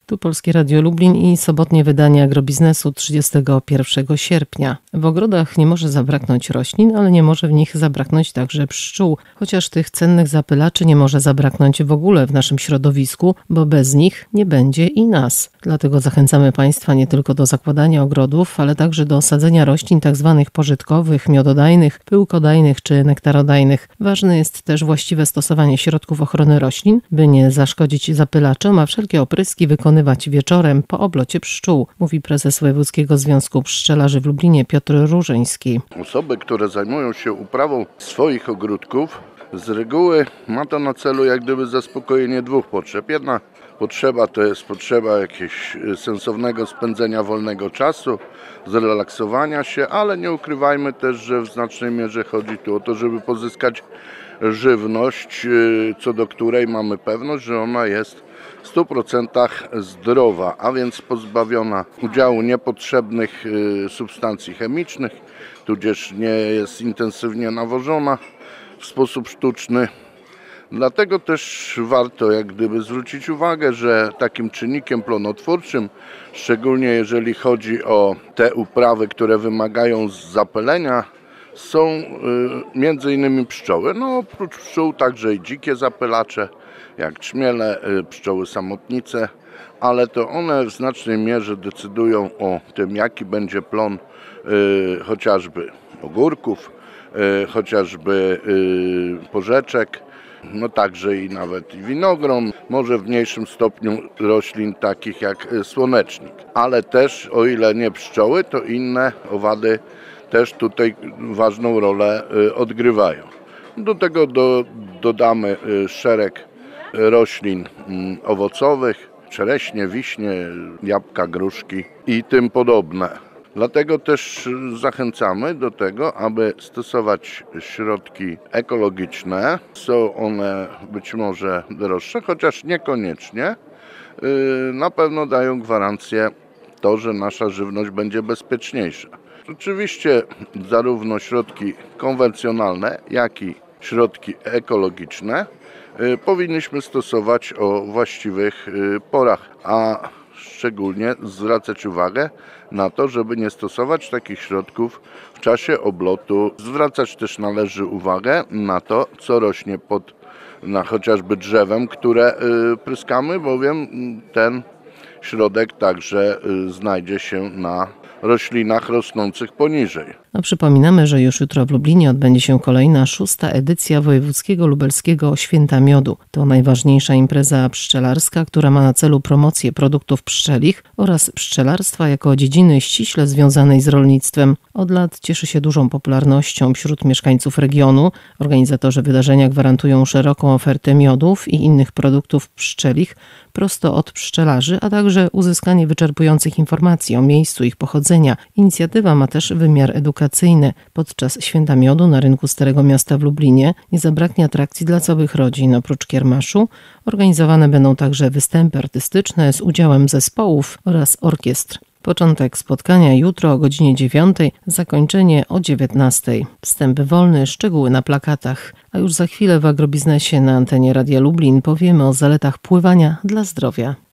Tu Polskie Radio Lublin i sobotnie wydanie Agrobiznesu 31 sierpnia. W ogrodach nie może zabraknąć roślin, ale nie może w nich zabraknąć także pszczół. Chociaż tych cennych zapylaczy nie może zabraknąć w ogóle w naszym środowisku, bo bez nich nie będzie i nas. Dlatego zachęcamy Państwa nie tylko do zakładania ogrodów, ale także do sadzenia roślin tzw. pożytkowych, miododajnych, pyłkodajnych czy nektarodajnych. Ważne jest też właściwe stosowanie środków ochrony roślin, by nie zaszkodzić zapylaczom, a wszelkie opryski wykonywać wieczorem po oblocie pszczół, mówi prezes Wojewódzkiego Związku Pszczelarzy w Lublinie Piotr Różeński. Osoby, które zajmują się uprawą swoich ogródków, z reguły ma to na celu jak gdyby zaspokojenie dwóch potrzeb. Jedna potrzeba to jest potrzeba jakiegoś sensownego spędzenia wolnego czasu, zrelaksowania się, ale nie ukrywajmy też, że w znacznej mierze chodzi tu o to, żeby pozyskać żywność, co do której mamy pewność, że ona jest w 100% zdrowa, a więc pozbawiona udziału niepotrzebnych substancji chemicznych, tudzież nie jest intensywnie nawożona w sposób sztuczny. Dlatego też warto jak gdyby zwrócić uwagę, że takim czynnikiem plonotwórczym, szczególnie jeżeli chodzi o te uprawy, które wymagają zapylenia, są między innymi pszczoły. No oprócz pszczół także i dzikie zapylacze, jak czmiele, pszczoły samotnice, ale to one w znacznej mierze decydują o tym, jaki będzie plon chociażby ogórków, chociażby porzeczek, no także i nawet winogron, może w mniejszym stopniu roślin takich jak słonecznik. Ale też, o ile nie pszczoły, to inne owady też tutaj ważną rolę odgrywają. Do tego dodamy szereg roślin owocowych, czereśnie, wiśnie, jabłka, gruszki i tym podobne. Dlatego też zachęcamy do tego, aby stosować środki ekologiczne. Są one być może droższe, chociaż niekoniecznie. Na pewno dają gwarancję to, że nasza żywność będzie bezpieczniejsza. Oczywiście zarówno środki konwencjonalne, jak i środki ekologiczne powinniśmy stosować o właściwych porach, a szczególnie zwracać uwagę na to, żeby nie stosować takich środków w czasie oblotu. Zwracać też należy uwagę na to, co rośnie na chociażby drzewem, które pryskamy, bowiem ten środek także znajdzie się na roślinach rosnących poniżej. Przypominamy, że już jutro w Lublinie odbędzie się kolejna 6. edycja Wojewódzkiego Lubelskiego Święta Miodu. To najważniejsza impreza pszczelarska, która ma na celu promocję produktów pszczelich oraz pszczelarstwa jako dziedziny ściśle związanej z rolnictwem. Od lat cieszy się dużą popularnością wśród mieszkańców regionu. Organizatorzy wydarzenia gwarantują szeroką ofertę miodów i innych produktów pszczelich prosto od pszczelarzy, a także uzyskanie wyczerpujących informacji o miejscu ich pochodzenia. Inicjatywa ma też wymiar edukacyjny. Podczas Święta Miodu na rynku Starego Miasta w Lublinie nie zabraknie atrakcji dla całych rodzin. Oprócz kiermaszu organizowane będą także występy artystyczne z udziałem zespołów oraz orkiestr. Początek spotkania jutro o godzinie 9, zakończenie o 19. Wstęp wolny, szczegóły na plakatach. A już za chwilę w Agrobiznesie na antenie Radia Lublin powiemy o zaletach pływania dla zdrowia.